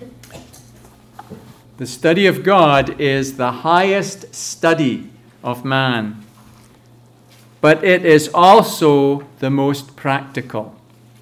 The study of God is the highest study of man, but it is also the most practical.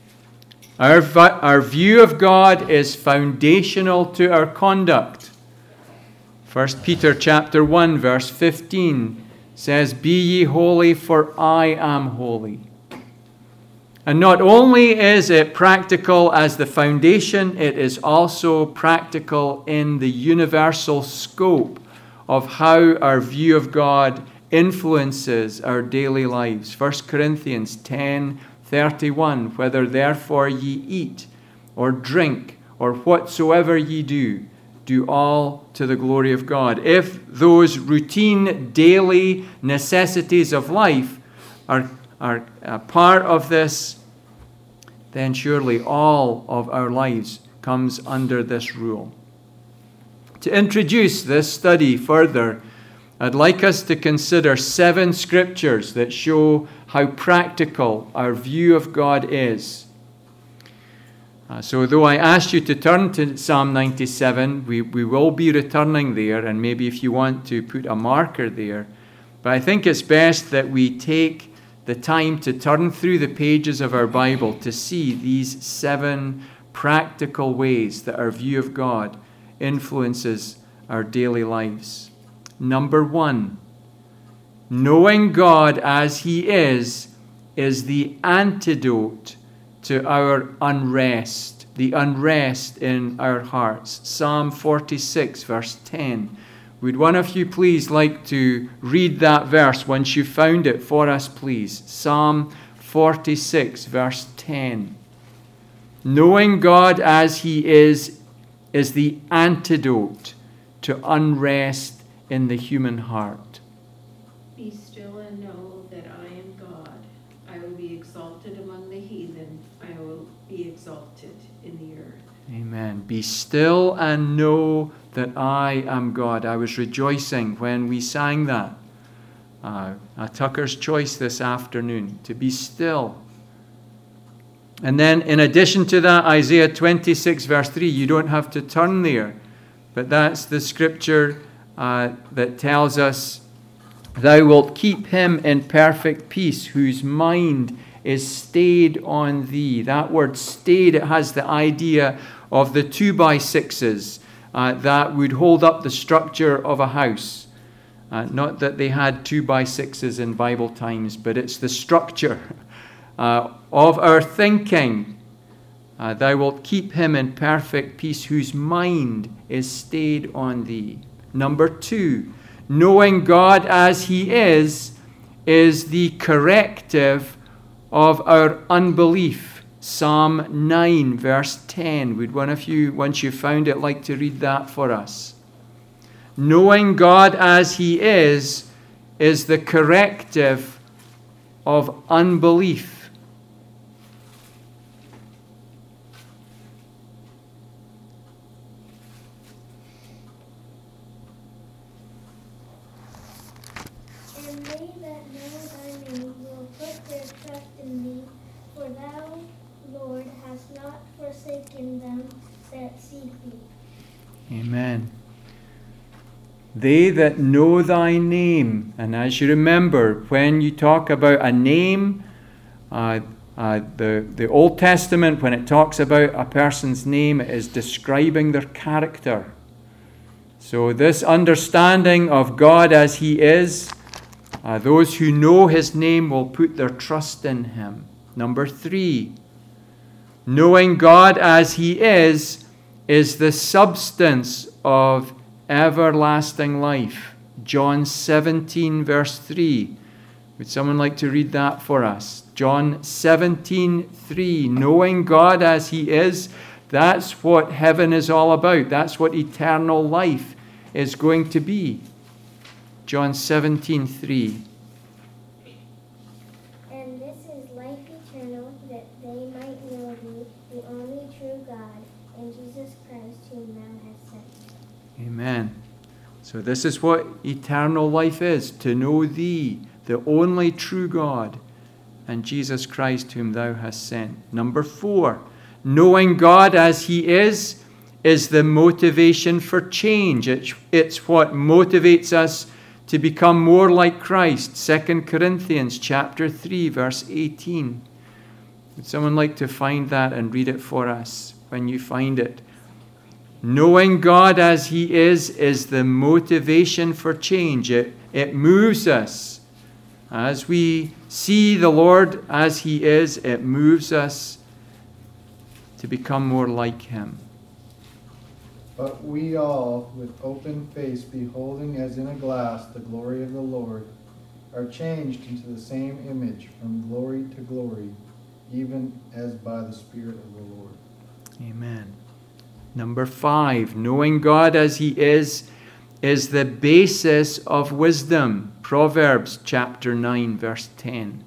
Our view of God is foundational to our conduct. 1 Peter chapter 1, verse 15 says, "Be ye holy, for I am holy." And not only is it practical as the foundation, it is also practical in the universal scope of how our view of God influences our daily lives. 1 Corinthians 10:31, "Whether therefore ye eat or drink or whatsoever ye do, do all to the glory of God." If those routine daily necessities of life are a part of this, then surely all of our lives comes under this rule. To introduce this study further, I'd like us to consider 7 scriptures that show how practical our view of God is. So though I asked you to turn to Psalm 97, we will be returning there, and maybe if you want to put a marker there. But I think it's best that we take the time to turn through the pages of our Bible to see these 7 practical ways that our view of God influences our daily lives. Number 1, knowing God as He is the antidote to our unrest, the unrest in our hearts. Psalm 46, verse 10. Would one of you please like to read that verse once you found it for us, please? Psalm 46, verse 10. Knowing God as He is the antidote to unrest in the human heart. Be still and know that I am God. I will be exalted among the heathen. I will be exalted in the earth. Amen. Be still and know that I am God. I was rejoicing when we sang that. Tucker's Choice this afternoon. To be still. And then in addition to that, Isaiah 26 verse 3. You don't have to turn there. But that's the scripture that tells us, "Thou wilt keep him in perfect peace, whose mind is stayed on thee." That word stayed, it has the idea of the 2x6s that would hold up the structure of a house. Not that they had 2x6s in Bible times, but it's the structure of our thinking. Thou wilt keep him in perfect peace, whose mind is stayed on thee. Number 2, knowing God as He is the corrective of our unbelief. Psalm 9, verse 10. Would one of you, once you found it, like to read that for us? Knowing God as He is the corrective of unbelief. And they that know thy name will put their trust in thee, for thou, Lord, hast not forsaken them that seek thee. Amen. They that know thy name. And as you remember, when you talk about a name, the Old Testament, when it talks about a person's name, it is describing their character. So this understanding of God as He is, those who know His name will put their trust in Him. Number 3, knowing God as He is the substance of everlasting life. John 17, verse 3. Would someone like to read that for us? John 17, 3. Knowing God as He is, that's what heaven is all about. That's what eternal life is going to be. John 17, 3. And this is life eternal, that they might know thee, the only true God, and Jesus Christ, whom thou hast sent. Amen. So this is what eternal life is, to know thee, the only true God, and Jesus Christ, whom thou hast sent. Number 4, knowing God as He is is the motivation for change. It's what motivates us to become more like Christ. 2 Corinthians chapter 3, verse 18. Would someone like to find that and read it for us when you find it? Knowing God as He is the motivation for change. It moves us. As we see the Lord as He is, it moves us to become more like Him. But we all, with open face, beholding as in a glass the glory of the Lord, are changed into the same image from glory to glory, even as by the Spirit of the Lord. Amen. Number 5, knowing God as He is the basis of wisdom. Proverbs chapter 9, verse 10.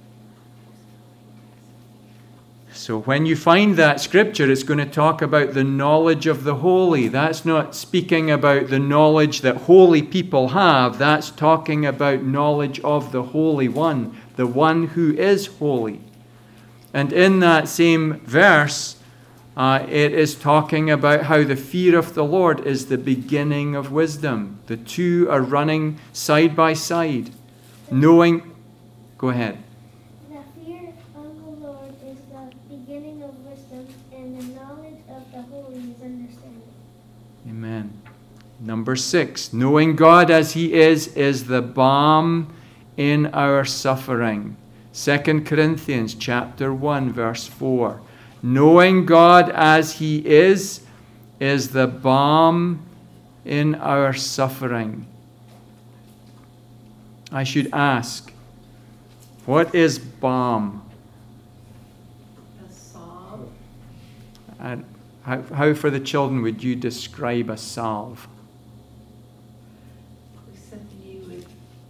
So when you find that scripture, it's going to talk about the knowledge of the holy. That's not speaking about the knowledge that holy people have. That's talking about knowledge of the Holy One, the one who is holy. And in that same verse, it is talking about how the fear of the Lord is the beginning of wisdom. The two are running side by side, knowing... Go ahead. The fear of the Lord is the beginning of wisdom, and the knowledge of the holy is understanding. Amen. Number 6, knowing God as He is the balm in our suffering. 2 Corinthians chapter 1, verse 4. Knowing God as He is the balm in our suffering. I should ask, what is balm? A salve. And how for the children would you describe a salve? Something you would.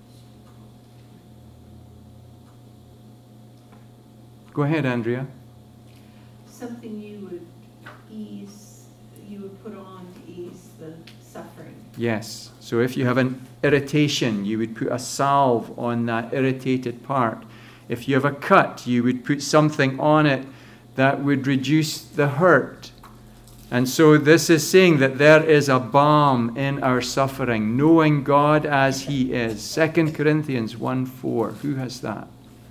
Go ahead, Andrea. Something you would ease, you would put on to ease the suffering. Yes. So if you have an irritation, you would put a salve on that irritated part. If you have a cut, you would put something on it that would reduce the hurt. And so this is saying that there is a balm in our suffering, knowing God as He is. 2 Corinthians 1:4. Who has that?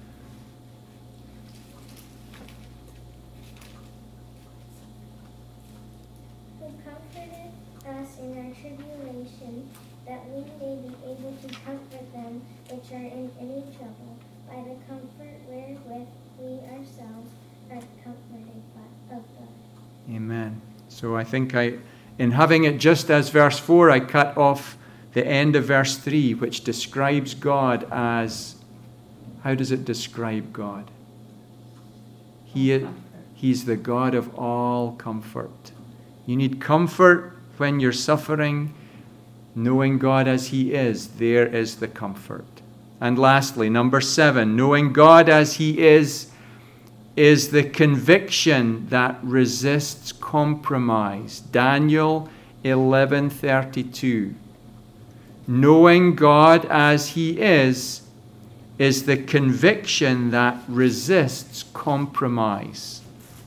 Who comforted us in our tribulation, that we may be able to comfort them which are in any trouble, by the comfort wherewith we ourselves are comforted of God. Amen. So I think in having it just as verse 4, I cut off the end of verse 3, which describes God as, how does it describe God? He's the God of all comfort. You need comfort when you're suffering. Knowing God as He is, there is the comfort. And lastly, number 7, knowing God as He is the conviction that resists compromise. Daniel 11:32. Knowing God as He is the conviction that resists compromise.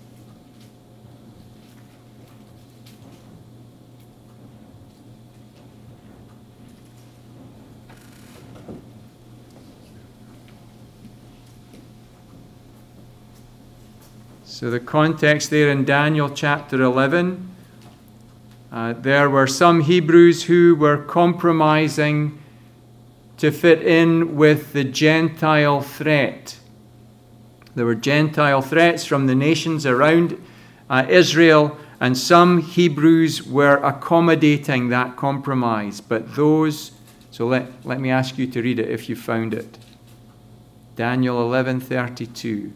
So the context there in Daniel chapter 11, there were some Hebrews who were compromising to fit in with the Gentile threat. There were Gentile threats from the nations around Israel, and some Hebrews were accommodating that compromise. But those, so let me ask you to read it if you found it. Daniel 11:32.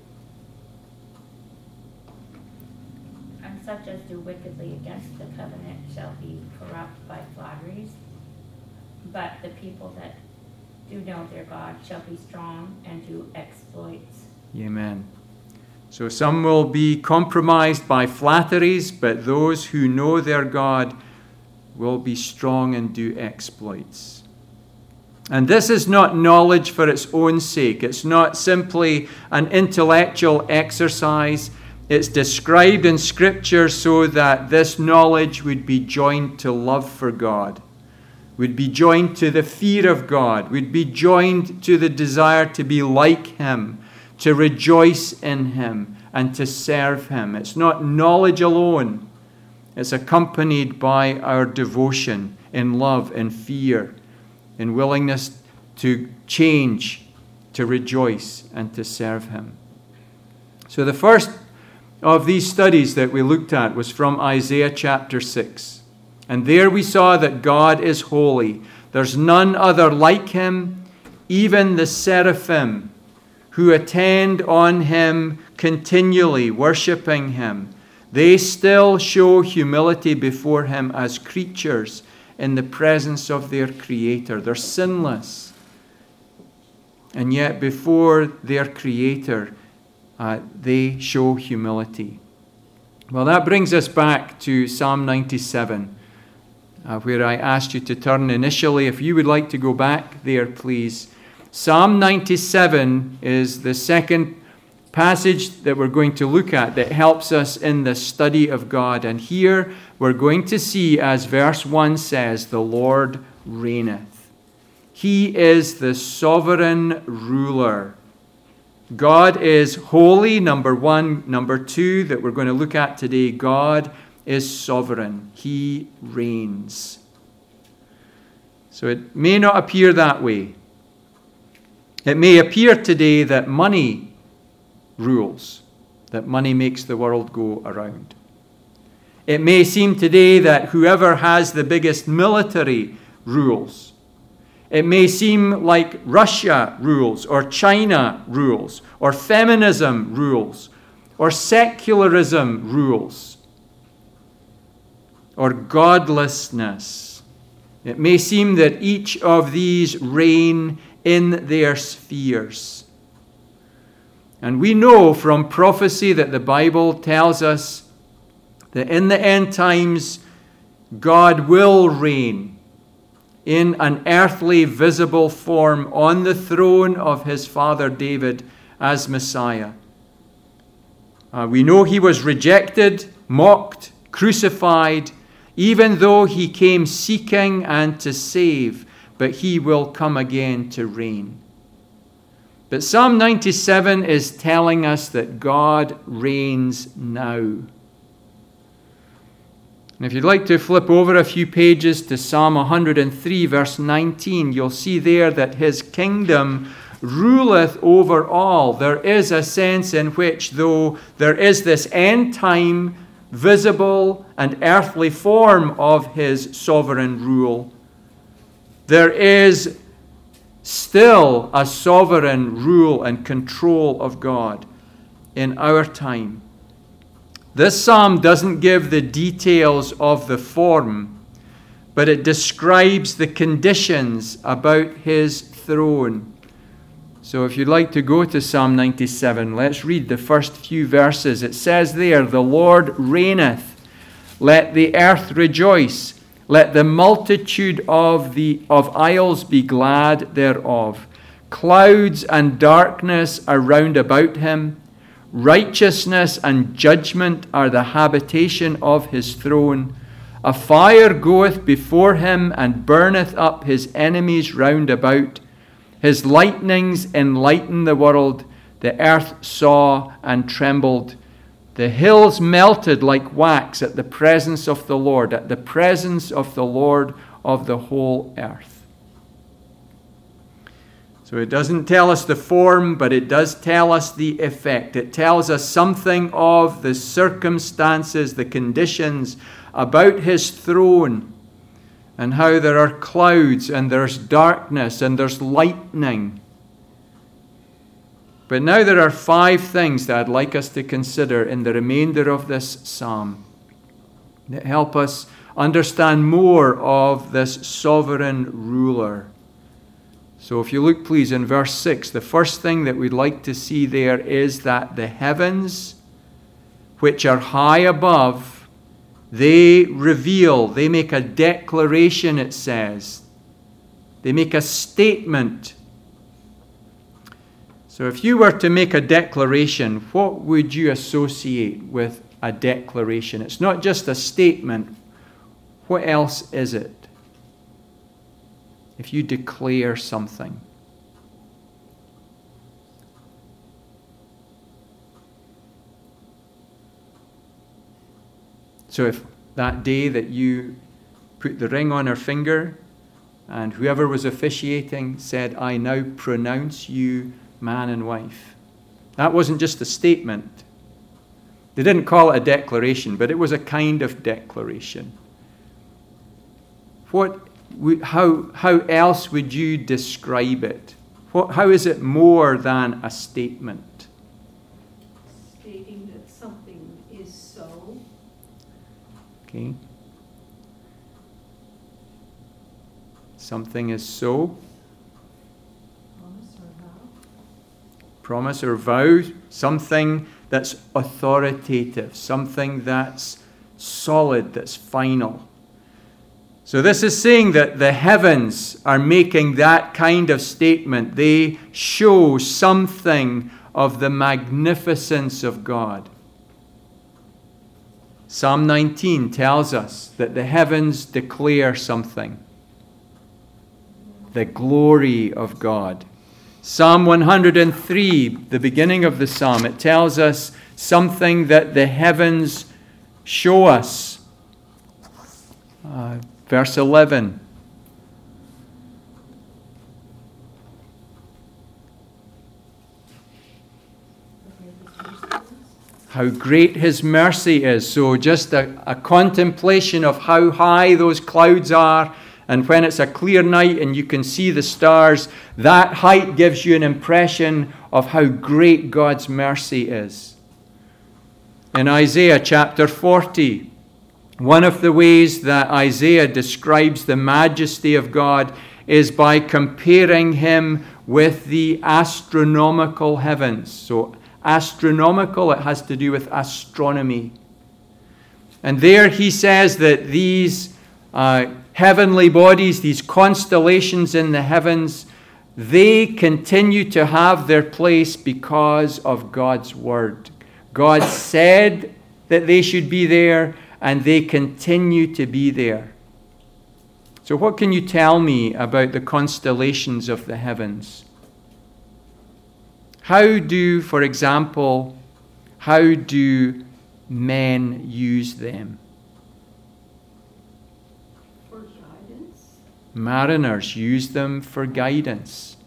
Such as do wickedly against the covenant shall be corrupt by flatteries, but the people that do know their God shall be strong and do exploits. Amen. So some will be compromised by flatteries, but those who know their God will be strong and do exploits. And this is not knowledge for its own sake. It's not simply an intellectual exercise. It's described in Scripture so that this knowledge would be joined to love for God, would be joined to the fear of God, would be joined to the desire to be like Him, to rejoice in Him, and to serve Him. It's not knowledge alone. It's accompanied by our devotion in love, in fear, in willingness to change, to rejoice, and to serve Him. So the first of these studies that we looked at was from Isaiah chapter 6. And there we saw that God is holy. There's none other like Him, even the seraphim who attend on Him continually, worshiping Him. They still show humility before Him as creatures in the presence of their Creator. They're sinless. And yet before their Creator, they show humility. Well, that brings us back to Psalm 97, where I asked you to turn initially. If you would like to go back there, please. Psalm 97 is the second passage that we're going to look at that helps us in the study of God. And here we're going to see, as verse 1 says, the Lord reigneth. He is the sovereign ruler. God is holy, number one. Number two, that we're going to look at today, God is sovereign. He reigns. So it may not appear that way. It may appear today that money rules, that money makes the world go around. It may seem today that whoever has the biggest military rules. It may seem like Russia rules, or China rules, or feminism rules, or secularism rules, or godlessness. It may seem that each of these reign in their spheres. And we know from prophecy that the Bible tells us that in the end times, God will reign in an earthly, visible form on the throne of His father David as Messiah. We know He was rejected, mocked, crucified, even though He came seeking and to save, but He will come again to reign. But Psalm 97 is telling us that God reigns now. And if you'd like to flip over a few pages to Psalm 103, verse 19, you'll see there that His kingdom ruleth over all. There is a sense in which, though there is this end time, visible and earthly form of His sovereign rule, there is still a sovereign rule and control of God in our time. This psalm doesn't give the details of the form, but it describes the conditions about His throne. So if you'd like to go to Psalm 97, let's read the first few verses. It says there, "The Lord reigneth. Let the earth rejoice. Let the multitude of isles be glad thereof. Clouds and darkness are round about Him. Righteousness and judgment are the habitation of His throne. A fire goeth before Him and burneth up His enemies round about. His lightnings enlighten the world. The earth saw and trembled. The hills melted like wax at the presence of the Lord, at the presence of the Lord of the whole earth." So it doesn't tell us the form, but it does tell us the effect. It tells us something of the circumstances, the conditions about His throne, and how there are clouds and there's darkness and there's lightning. But now there are 5 things that I'd like us to consider in the remainder of this psalm that help us understand more of this sovereign ruler. So if you look, please, in verse 6, the first thing that we'd like to see there is that the heavens, which are high above, they reveal, they make a declaration, it says. They make a statement. So if you were to make a declaration, what would you associate with a declaration? It's not just a statement. What else is it? If you declare something. So if that day that you put the ring on her finger and whoever was officiating said, I now pronounce you man and wife. That wasn't just a statement. They didn't call it a declaration, but it was a kind of declaration. How else would you describe it? How is it more than a statement? Stating that something is so. Okay. Something is so. Promise or vow. Something that's authoritative. Something that's solid, that's final. So this is saying that the heavens are making that kind of statement. They show something of the magnificence of God. Psalm 19 tells us that the heavens declare something. The glory of God. Psalm 103, the beginning of the psalm, it tells us something that the heavens show us. Verse 11. How great his mercy is. So just a contemplation of how high those clouds are. And when it's a clear night and you can see the stars, that height gives you an impression of how great God's mercy is. In Isaiah chapter 40, one of the ways that Isaiah describes the majesty of God is by comparing him with the astronomical heavens. So astronomical, it has to do with astronomy. And there he says that these heavenly bodies, these constellations in the heavens, they continue to have their place because of God's word. God said that they should be there, and they continue to be there. So what can you tell me about the constellations of the heavens? For example, how do men use them? For guidance. Mariners use them for guidance.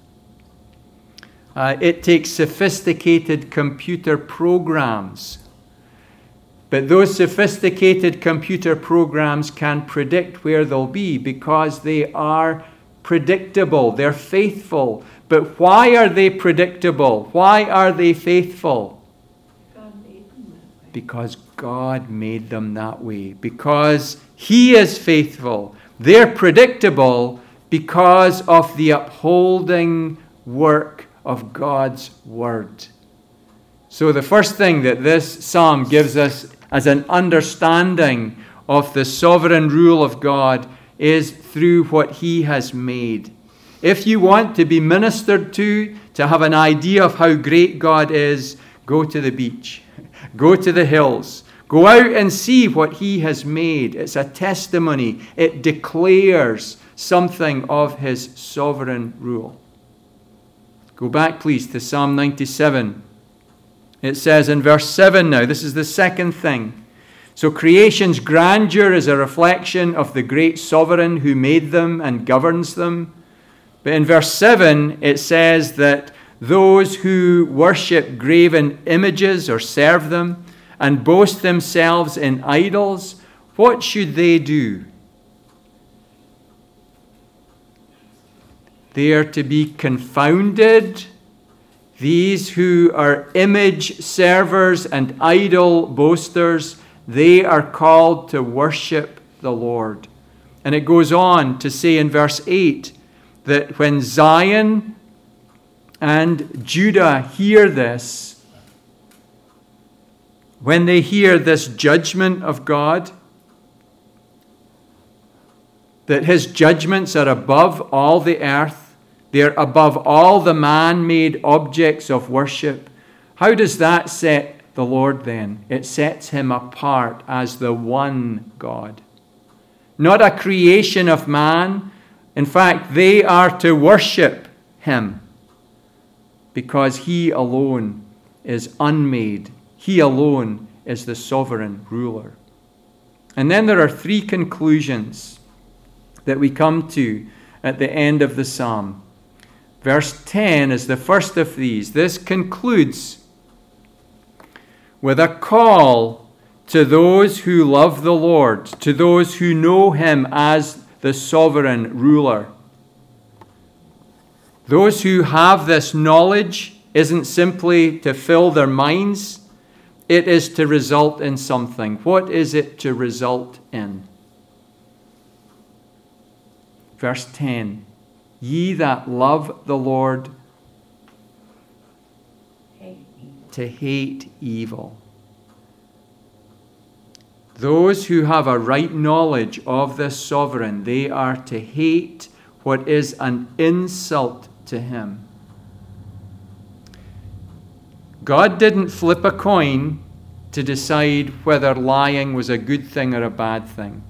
It takes sophisticated computer programs. But those sophisticated computer programs can predict where they'll be because they are predictable. They're faithful. But why are they predictable? Why are they faithful? God made them that way. Because God made them that way. Because He is faithful. They're predictable because of the upholding work of God's Word. So the first thing that this psalm gives us as an understanding of the sovereign rule of God is through what He has made. If you want to be ministered to have an idea of how great God is, go to the beach. Go to the hills. Go out and see what He has made. It's a testimony. It declares something of His sovereign rule. Go back, please, to Psalm 97. It says in verse 7 now, this is the second thing. So creation's grandeur is a reflection of the great sovereign who made them and governs them. But in verse 7, it says that those who worship graven images or serve them and boast themselves in idols, what should they do? They are to be confounded. These who are image servers and idol boasters, they are called to worship the Lord. And it goes on to say in verse 8 that when Zion and Judah hear this, when they hear this judgment of God, that His judgments are above all the earth, They're above all the man-made objects of worship. How does that set the Lord then? It sets him apart as the one God. Not a creation of man. In fact, they are to worship him because he alone is unmade. He alone is the sovereign ruler. And then there are three conclusions that we come to at the end of the psalm. Verse 10 is the first of these. This concludes with a call to those who love the Lord, to those who know him as the sovereign ruler. Those who have this knowledge isn't simply to fill their minds, it is to result in something. What is it to result in? Verse 10, ye that love the Lord to hate evil. Those who have a right knowledge of this sovereign, they are to hate what is an insult to him. God didn't flip a coin to decide whether lying was a good thing or a bad thing.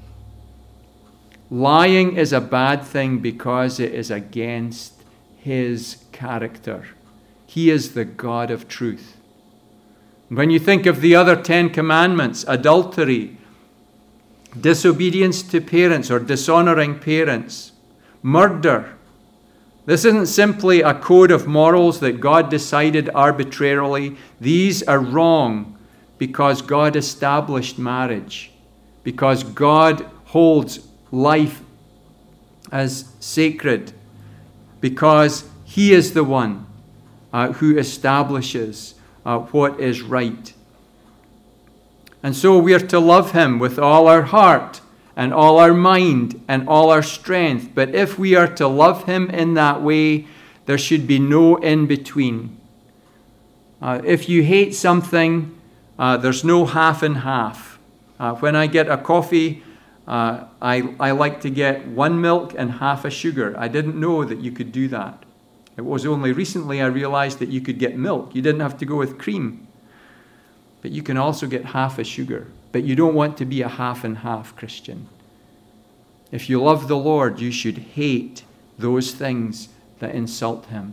Lying is a bad thing because it is against his character. He is the God of truth. When you think of the other 10 commandments, adultery, disobedience to parents or dishonoring parents, murder, this isn't simply a code of morals that God decided arbitrarily. These are wrong because God established marriage, because God holds life as sacred, because he is the one who establishes what is right. And so we are to love him with all our heart and all our mind and all our strength. But if we are to love him in that way, there should be no in-between. If you hate something, there's no half and half. When I get a coffee, I like to get 1 milk and half a sugar. I didn't know that you could do that. It was only recently I realized that you could get milk. You didn't have to go with cream. But you can also get half a sugar. But you don't want to be a half and half Christian. If you love the Lord, you should hate those things that insult him.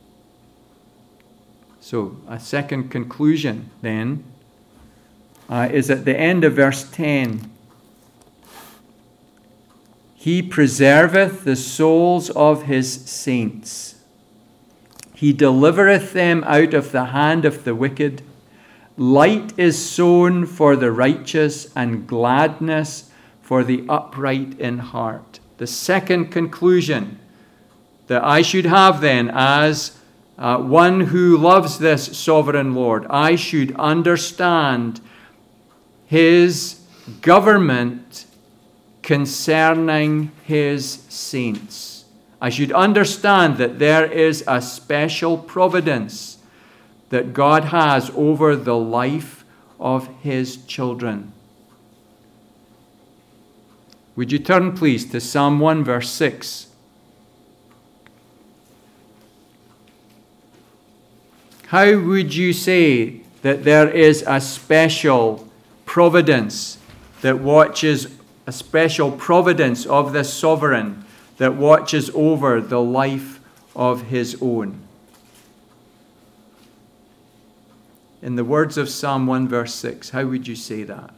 So, a second conclusion then is at the end of verse 10. He preserveth the souls of his saints. He delivereth them out of the hand of the wicked. Light is sown for the righteous, and gladness for the upright in heart. The second conclusion that I should have then as one who loves this sovereign Lord, I should understand his government concerning his saints. I should understand that there is a special providence that God has over the life of his children. Would you turn, please, to Psalm 1, verse 6. How would you say that there is a special providence that watches, a special providence of this sovereign that watches over the life of his own? In the words of Psalm 1, verse 6, how would you say that?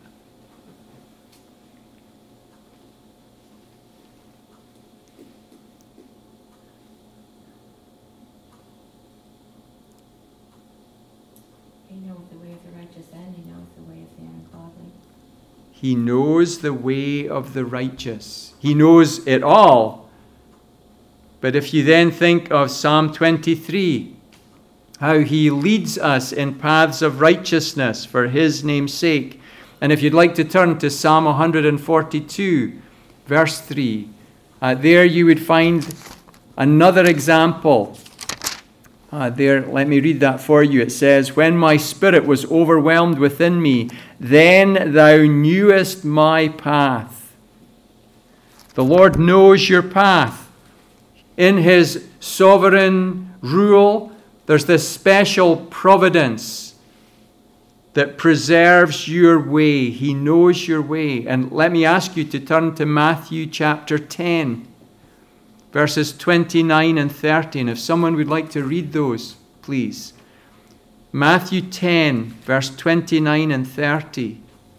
He knows the way of the righteous and he knows the way of the ungodly. He knows the way of the righteous. He knows it all. But if you then think of Psalm 23, how he leads us in paths of righteousness for his name's sake. And if you'd like to turn to Psalm 142, verse 3, there you would find another example. There, let me read that for you. It says, when my spirit was overwhelmed within me, then thou knewest my path. The Lord knows your path. In his sovereign rule, there's this special providence that preserves your way. He knows your way. And let me ask you to turn to Matthew chapter 10, verses 29 and 30. And if someone would like to read those, please. Matthew 10, verse 29 and 30.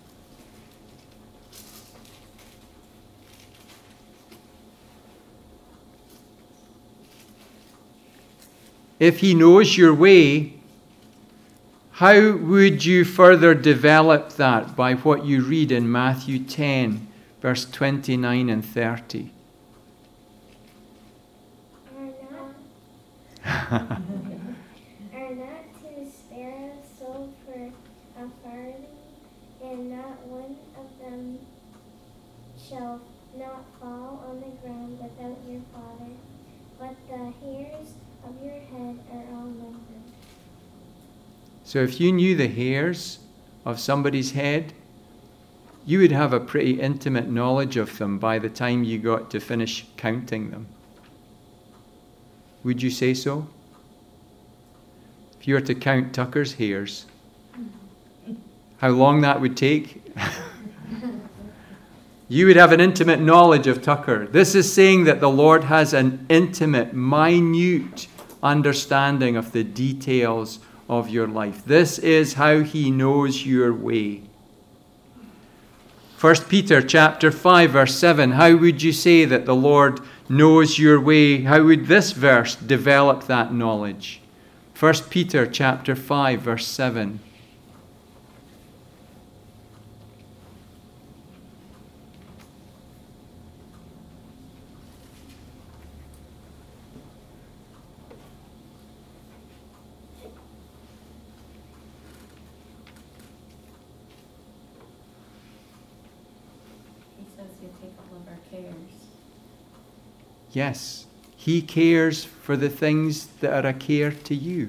If he knows your way, how would you further develop that by what you read in Matthew 10, verse 29 and 30? Are not two sparrows sold for a farthing, and not one of them shall not fall on the ground without your Father? But the hairs of your head are all numbered. So if you knew the hairs of somebody's head, you would have a pretty intimate knowledge of them by the time you got to finish counting them. Would you say so? If you were to count Tucker's hairs, how long that would take? You would have an intimate knowledge of Tucker. This is saying that the Lord has an intimate, minute understanding of the details of your life. This is how he knows your way. 1 Peter chapter 5, verse 7. How would you say that the Lord knows your way? How would this verse develop that knowledge? 1 Peter chapter 5, verse 7. He says you take all of our cares. Yes, he cares for the things that are a care to you.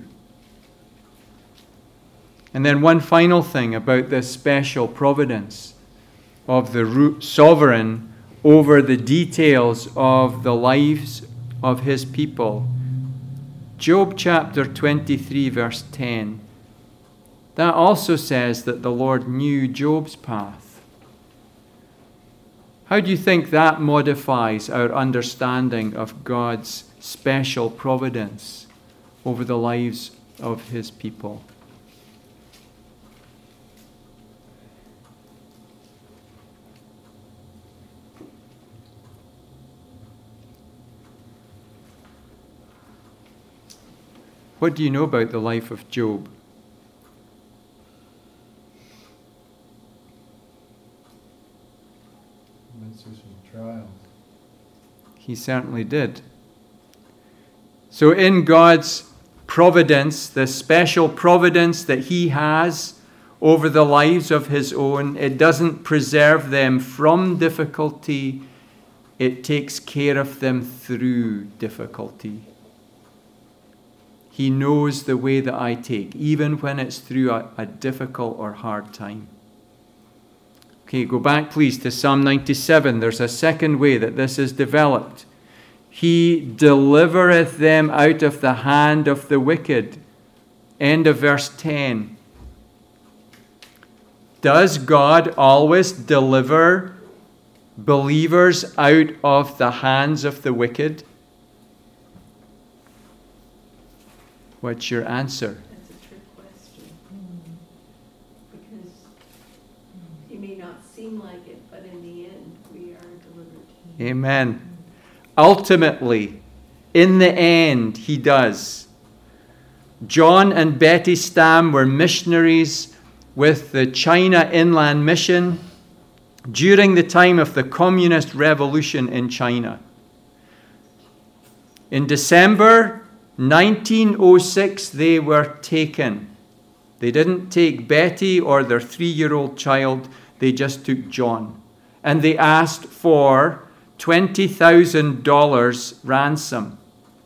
And then one final thing about this special providence of the sovereign over the details of the lives of his people. Job chapter 23, verse 10. That also says that the Lord knew Job's path. How do you think that modifies our understanding of God's special providence over the lives of his people? What do you know about the life of Job? Went through some trials. He certainly did. So in God's providence, the special providence that he has over the lives of his own, it doesn't preserve them from difficulty. It takes care of them through difficulty. He knows the way that I take, even when it's through a difficult or hard time. Okay, go back please to Psalm 97. There's a second way that this is developed. He delivereth them out of the hand of the wicked. End of verse 10. Does God always deliver believers out of the hands of the wicked? What's your answer? That's a trick question. Because it may not seem like it, but in the end, we are delivered. Amen. Ultimately, in the end, he does. John and Betty Stam were missionaries with the China Inland Mission during the time of the Communist Revolution in China. In December 1906, they were taken. They didn't take Betty or their 3-year-old child, they just took John. And they asked for $20,000 ransom.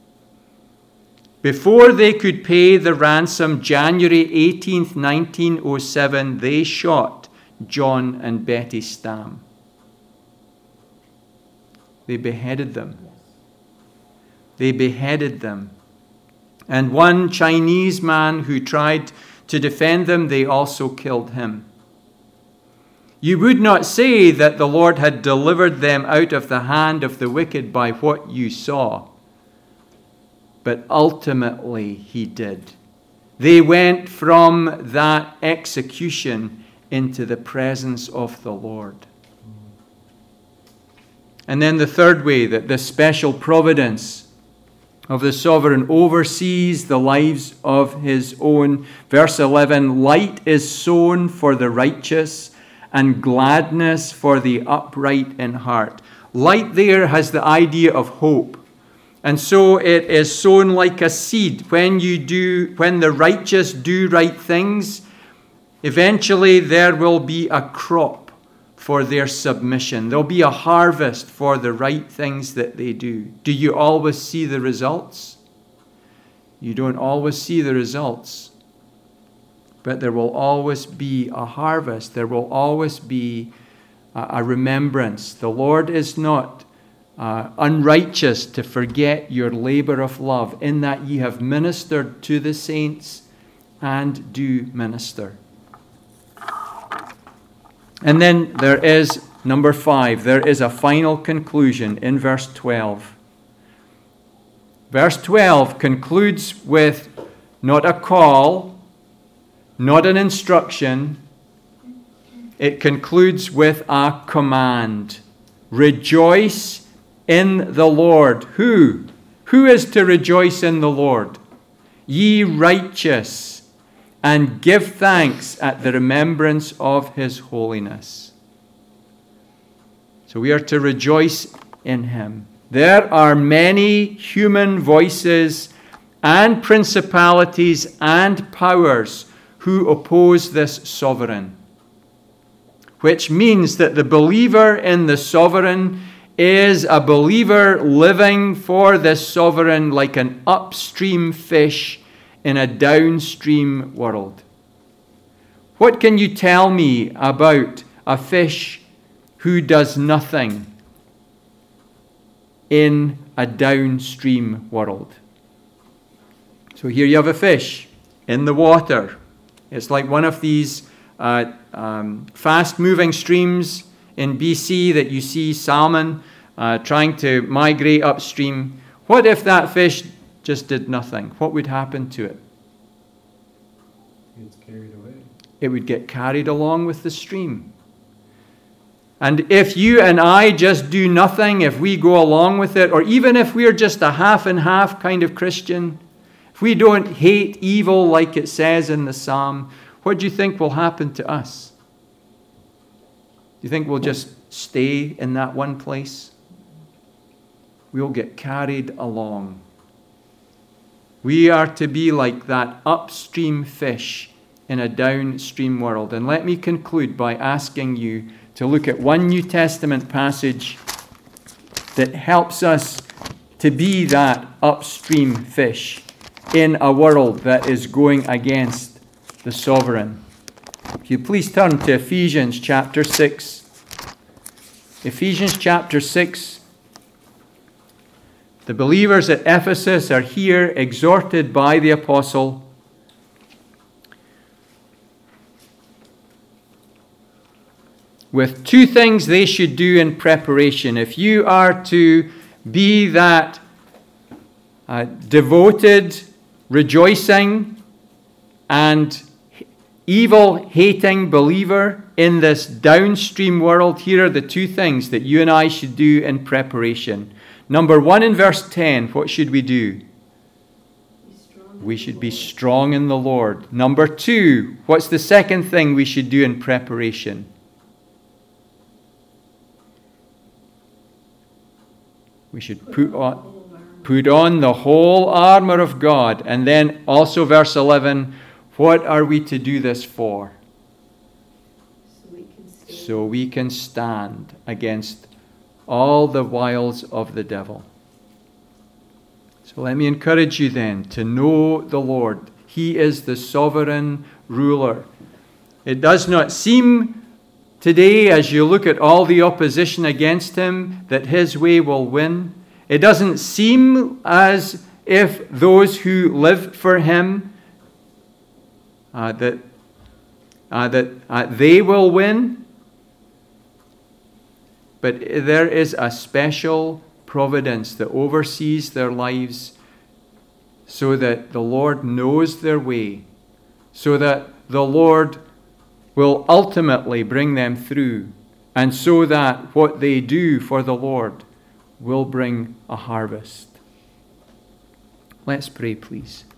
Before they could pay the ransom, January 18th, 1907, they shot John and Betty Stam. They beheaded them. They beheaded them. And one Chinese man who tried to defend them, they also killed him. You would not say that the Lord had delivered them out of the hand of the wicked by what you saw. But ultimately he did. They went from that execution into the presence of the Lord. And then the third way that the special providence of the sovereign oversees the lives of his own. Verse 11, light is sown for the righteous and gladness for the upright in heart. Light there has the idea of hope. And so it is sown like a seed. When the righteous do right things, eventually there will be a crop for their submission. There'll be a harvest for the right things that they do. Do you always see the results? You don't always see the results. But there will always be a harvest. There will always be a remembrance. The Lord is not unrighteous to forget your labor of love, in that ye have ministered to the saints and do minister. And then there is, number 5, there is a final conclusion in verse 12. Verse 12 concludes with not a call, not an instruction. It concludes with a command. Rejoice in the Lord. Who? Who is to rejoice in the Lord? Ye righteous, and give thanks at the remembrance of his holiness. So we are to rejoice in him. There are many human voices and principalities and powers who oppose this sovereign, which means that the believer in the sovereign is a believer living for this sovereign like an upstream fish in a downstream world. What can you tell me about a fish who does nothing in a downstream world? So here you have a fish in the water. It's like one of these fast-moving streams in BC that you see salmon trying to migrate upstream. What if that fish just did nothing? What would happen to it? It's carried away. It would get carried along with the stream. And if you and I just do nothing, if we go along with it, or even if we're just a half and half kind of Christian, if we don't hate evil like it says in the psalm, what do you think will happen to us? Do you think we'll just stay in that one place? We'll get carried along. We are to be like that upstream fish in a downstream world. And let me conclude by asking you to look at one New Testament passage that helps us to be that upstream fish in a world that is going against the sovereign. If you please turn to Ephesians chapter 6. Ephesians chapter 6. The believers at Ephesus are here exhorted by the apostle with two things they should do in preparation. If you are to be that devoted, rejoicing, and evil-hating believer in this downstream world, here are the two things that you and I should do in preparation. Number 1, in verse 10, what should we do? We should be strong in the Lord. Number 2, what's the second thing we should do in preparation? We should put on the whole armor of God. And then also verse 11, what are we to do this for? So we can stand against all the wiles of the devil. So let me encourage you then to know the Lord. He is the sovereign ruler. It does not seem today, as you look at all the opposition against him, that his way will win. It doesn't seem as if those who live for him, that they will win. But there is a special providence that oversees their lives so that the Lord knows their way, so that the Lord will ultimately bring them through, and so that what they do for the Lord will bring a harvest. Let's pray, please.